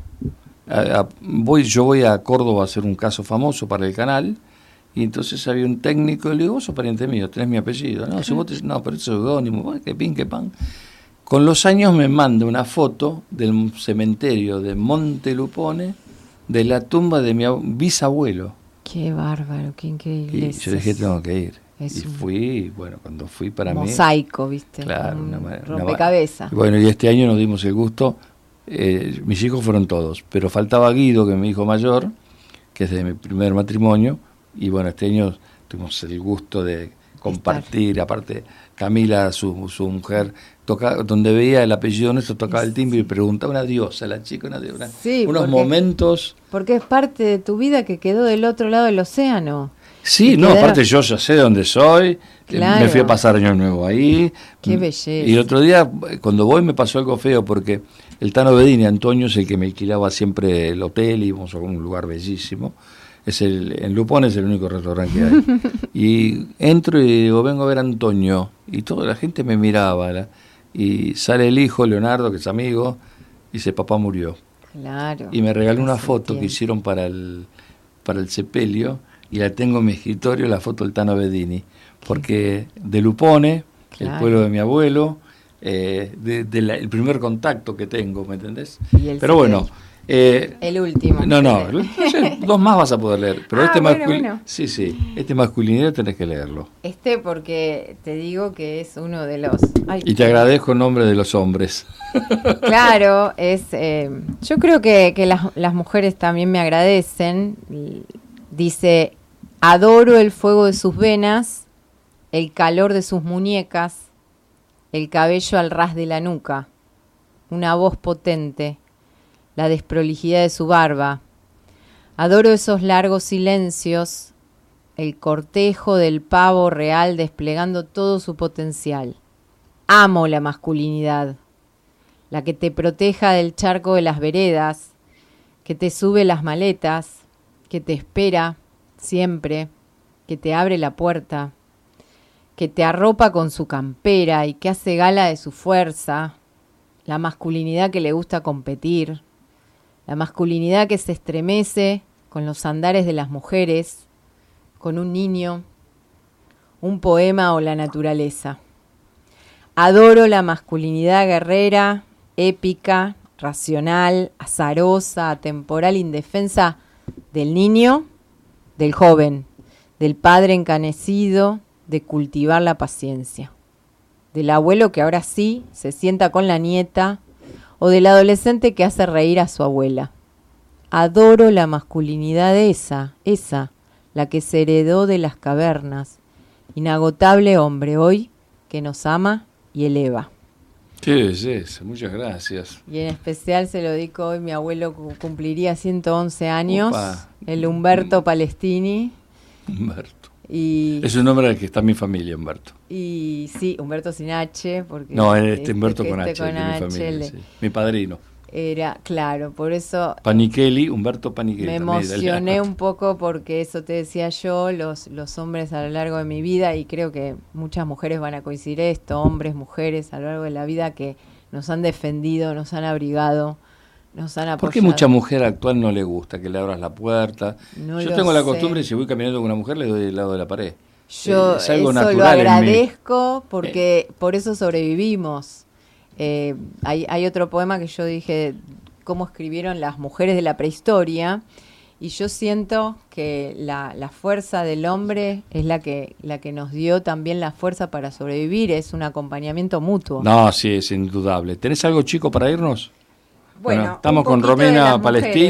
yo voy a Córdoba a hacer un caso famoso para el canal. Y entonces había un técnico y le digo, vos sos pariente mío, tenés mi apellido. No, si vos no, pero eso es seudónimo, que pin, que pan. Con los años me manda una foto del cementerio de Montelupone, de la tumba de mi bisabuelo. Qué bárbaro, qué increíble. Y yo dije, tengo que ir. Y fui, bueno, cuando fui para mí... Mosaico, ¿viste? Claro, rompecabezas. Bueno, y este año nos dimos el gusto, mis hijos fueron todos, pero faltaba Guido, que es mi hijo mayor, que es de mi primer matrimonio. Y bueno, este año tuvimos el gusto de compartir, aparte Camila, su mujer, donde veía el apellido nuestro, tocaba el timbre y preguntaba una diosa, la chica, unos momentos. Porque es parte de tu vida que quedó del otro lado del océano. Sí, aparte yo ya sé dónde soy, claro. Me fui a pasar Año Nuevo ahí. Qué belleza. Y el otro día, cuando voy, me pasó algo feo, porque el Tano Bedini, Antonio, es el que me alquilaba siempre el hotel, íbamos a un lugar bellísimo. En Lupón es el único restaurante que hay. Y entro y digo, vengo a ver a Antonio. Y toda la gente me miraba. Y sale el hijo, Leonardo, que es amigo, y dice, papá murió. Claro. Y me regaló una foto que hicieron para el sepelio, y la tengo en mi escritorio, la foto del Tano Bedini. Porque de Lupone, claro, el pueblo de mi abuelo, el primer contacto que tengo, ¿me entendés? Pero bueno... el último. No, dos más vas a poder leer, pero bueno. Sí, este masculinidad tenés que leerlo. Porque te digo que es uno de los... Y te agradezco en nombre de los hombres. Claro, yo creo que las mujeres también me agradecen. Dice, adoro el fuego de sus venas, el calor de sus muñecas, el cabello al ras de la nuca, una voz potente, la desprolijidad de su barba. Adoro esos largos silencios, el cortejo del pavo real desplegando todo su potencial. Amo la masculinidad, la que te proteja del charco de las veredas, que te sube las maletas, que te espera siempre, que te abre la puerta, que te arropa con su campera y que hace gala de su fuerza, la masculinidad que le gusta competir, la masculinidad que se estremece con los andares de las mujeres, con un niño, un poema o la naturaleza. Adoro la masculinidad guerrera, épica, racional, azarosa, atemporal, indefensa del niño, del joven, del padre encanecido, de cultivar la paciencia. del abuelo que ahora sí se sienta con la nieta, o del adolescente que hace reír a su abuela. Adoro la masculinidad esa, la que se heredó de las cavernas, inagotable hombre hoy que nos ama y eleva. Sí, muchas gracias. Y en especial se lo dedico hoy, mi abuelo cumpliría 111 años, Opa. el Humberto Palestini. Humberto. Y, es un nombre al que está mi familia, Humberto. Y sí, Humberto sin H. Porque no, Humberto con H, con H, mi familia, sí. Mi padrino. Era, claro, por eso... Panichelli, Humberto Panichelli. Me emocioné un poco porque eso te decía yo, los hombres a lo largo de mi vida, y creo que muchas mujeres van a coincidir esto, hombres, mujeres a lo largo de la vida que nos han defendido, nos han abrigado, nos han apoyado. ¿Por qué mucha mujer actual no le gusta que le abras la puerta? No yo tengo la costumbre, si voy caminando con una mujer, le doy del lado de la pared. Yo es algo eso natural lo agradezco porque por eso sobrevivimos. Hay otro poema que yo dije, cómo escribieron las mujeres de la prehistoria, y yo siento que la fuerza del hombre es la que nos dio también la fuerza para sobrevivir, es un acompañamiento mutuo. No, sí, es indudable. ¿Tenés algo chico para irnos? Bueno, estamos con Romina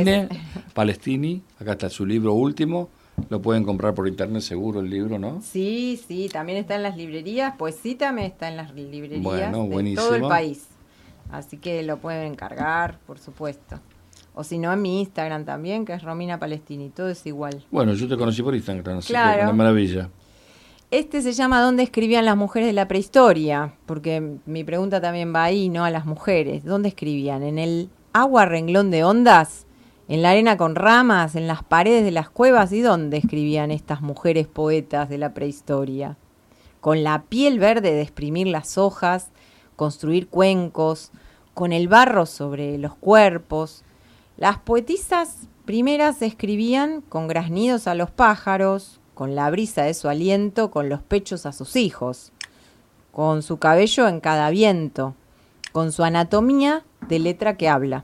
Palestini, acá está su libro último. Lo pueden comprar por internet seguro el libro, ¿no? Sí, también está en las librerías. Poesítame está en las librerías de todo el país. Así que lo pueden encargar, por supuesto. O si no, en mi Instagram también, que es Romina Palestini. Todo es igual. Bueno, yo te conocí por Instagram, claro. Una maravilla. Este se llama ¿Dónde escribían las mujeres de la prehistoria? Porque mi pregunta también va ahí, ¿no? A las mujeres. ¿Dónde escribían? ¿En el agua renglón de ondas? ¿En la arena con ramas? ¿En las paredes de las cuevas? ¿Y dónde escribían estas mujeres poetas de la prehistoria? Con la piel verde de exprimir las hojas, construir cuencos, con el barro sobre los cuerpos. Las poetisas primeras escribían con graznidos a los pájaros, con la brisa de su aliento, con los pechos a sus hijos, con su cabello en cada viento, con su anatomía de letra que habla.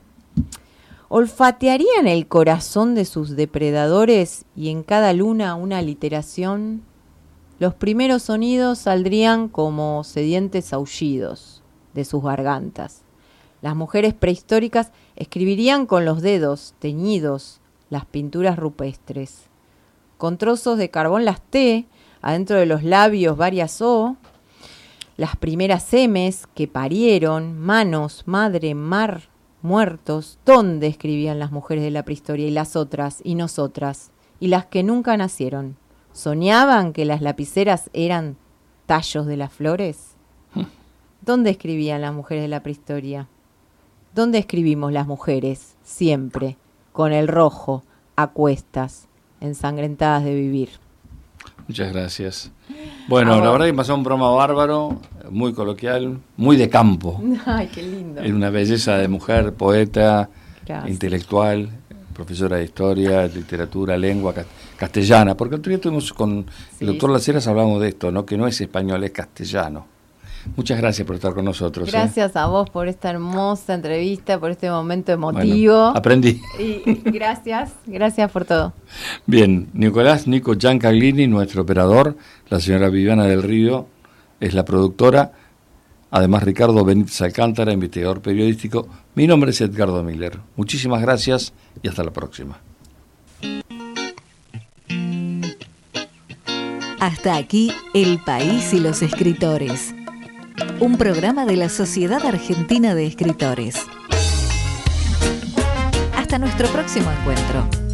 ¿Olfatearían el corazón de sus depredadores y en cada luna una literación? Los primeros sonidos saldrían como sedientes aullidos de sus gargantas. Las mujeres prehistóricas escribirían con los dedos teñidos las pinturas rupestres. Con trozos de carbón las T, adentro de los labios varias O, las primeras M's que parieron, manos, madre, mar, muertos. ¿Dónde escribían las mujeres de la prehistoria y las otras y nosotras? Y las que nunca nacieron. ¿Soñaban que las lapiceras eran tallos de las flores? ¿Dónde escribían las mujeres de la prehistoria? ¿Dónde escribimos las mujeres? Siempre, con el rojo, a cuestas, ensangrentadas de vivir. Muchas gracias. Bueno, la verdad que pasó un programa bárbaro, muy coloquial, muy de campo. Ay, qué lindo. Es una belleza de mujer, poeta, gracias. Intelectual, profesora de historia, literatura, lengua castellana, porque el otro día estuvimos con el doctor Las Heras, hablamos de esto, ¿no? Que no es español, es castellano. Muchas gracias por estar con nosotros. Gracias a vos por esta hermosa entrevista, por este momento emotivo. Bueno, aprendí. Y gracias por todo. Bien, Nico Giancaglini, nuestro operador, la señora Viviana del Río es la productora, además Ricardo Benítez Alcántara, investigador periodístico. Mi nombre es Edgardo Miller. Muchísimas gracias y hasta la próxima. Hasta aquí El País y los Escritores. Un programa de la Sociedad Argentina de Escritores. Hasta nuestro próximo encuentro.